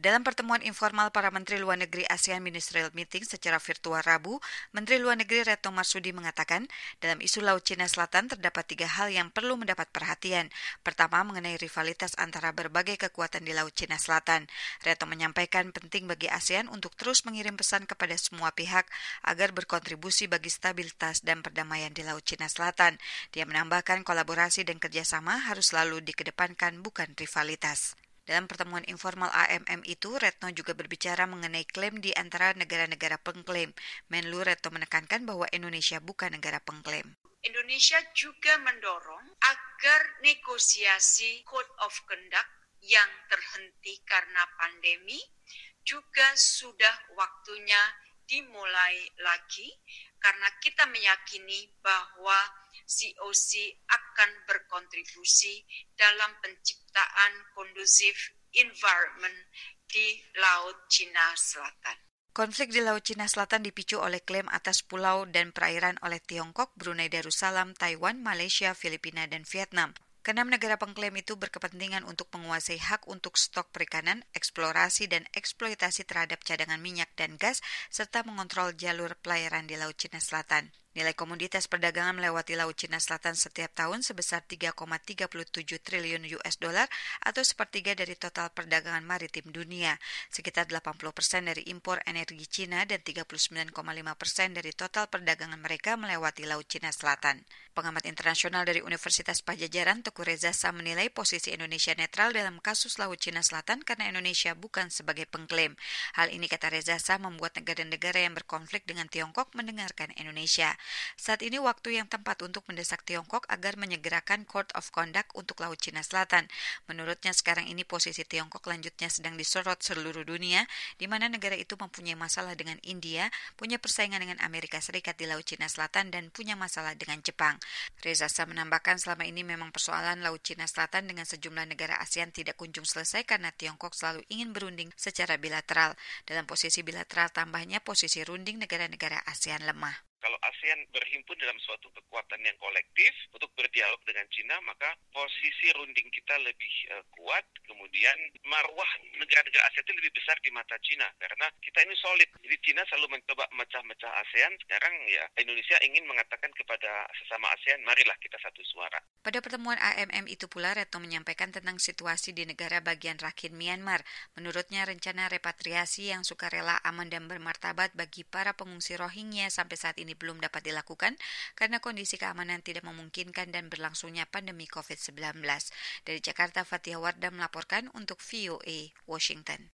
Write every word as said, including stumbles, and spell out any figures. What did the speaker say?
Dalam pertemuan informal para Menteri Luar Negeri ASEAN Ministerial Meeting secara virtual Rabu, Menteri Luar Negeri Retno Marsudi mengatakan, dalam isu Laut Cina Selatan terdapat tiga hal yang perlu mendapat perhatian. Pertama, mengenai rivalitas antara berbagai kekuatan di Laut Cina Selatan. Retno menyampaikan penting bagi ASEAN untuk terus mengirim pesan kepada semua pihak agar berkontribusi bagi stabilitas dan perdamaian di Laut Cina Selatan. Dia menambahkan kolaborasi dan kerjasama harus selalu dikedepankan, bukan rivalitas. Dalam pertemuan informal A M M itu, Retno juga berbicara mengenai klaim di antara negara-negara pengklaim. Menlu Retno menekankan bahwa Indonesia bukan negara pengklaim. Indonesia juga mendorong agar negosiasi Code of Conduct yang terhenti karena pandemi juga sudah waktunya dimulai lagi karena kita meyakini bahwa C O C akan berkontribusi dalam penciptaan kondusif environment di Laut Cina Selatan. Konflik di Laut Cina Selatan dipicu oleh klaim atas pulau dan perairan oleh Tiongkok, Brunei Darussalam, Taiwan, Malaysia, Filipina, dan Vietnam. Keenam negara pengklaim itu berkepentingan untuk menguasai hak untuk stok perikanan, eksplorasi dan eksploitasi terhadap cadangan minyak dan gas, serta mengontrol jalur pelayaran di Laut Cina Selatan. Nilai komoditas perdagangan melewati Laut Cina Selatan setiap tahun sebesar tiga koma tiga tujuh triliun U S dollar atau sepertiga dari total perdagangan maritim dunia. Sekitar delapan puluh persen dari impor energi Cina dan tiga puluh sembilan koma lima persen dari total perdagangan mereka melewati Laut Cina Selatan. Pengamat internasional dari Universitas Padjadjaran, Teguh Reza Shah, menilai posisi Indonesia netral dalam kasus Laut Cina Selatan karena Indonesia bukan sebagai pengklaim. Hal ini, kata Reza Shah, membuat negara-negara yang berkonflik dengan Tiongkok mendengarkan Indonesia. Saat ini waktu yang tepat untuk mendesak Tiongkok agar menyegerakan Code of Conduct untuk Laut Cina Selatan. Menurutnya sekarang ini posisi Tiongkok lanjutnya sedang disorot seluruh dunia, di mana negara itu mempunyai masalah dengan India, punya persaingan dengan Amerika Serikat di Laut Cina Selatan, dan punya masalah dengan Jepang. Reza Shah menambahkan selama ini memang persoalan Laut Cina Selatan dengan sejumlah negara ASEAN tidak kunjung selesai karena Tiongkok selalu ingin berunding secara bilateral. Dalam posisi bilateral tambahnya posisi runding negara-negara ASEAN lemah. Kalau ASEAN berhimpun dalam suatu kekuatan yang kolektif untuk berdialog dengan Cina, maka posisi runding kita lebih uh, kuat. Kemudian marwah negara-negara ASEAN itu lebih besar di mata Cina karena kita ini solid. Jadi Cina selalu mencoba mecah-mecah ASEAN. Sekarang ya Indonesia ingin mengatakan kepada sesama ASEAN, marilah kita satu suara. Pada pertemuan A M M itu pula, Retno menyampaikan tentang situasi di negara bagian Rakhine Myanmar. Menurutnya rencana repatriasi yang sukarela, aman dan bermartabat bagi para pengungsi Rohingya sampai saat ini belum dapat dilakukan karena kondisi keamanan tidak memungkinkan dan berlangsungnya pandemi covid sembilan belas. Dari Jakarta, Fathia Wardah melaporkan untuk V O A Washington.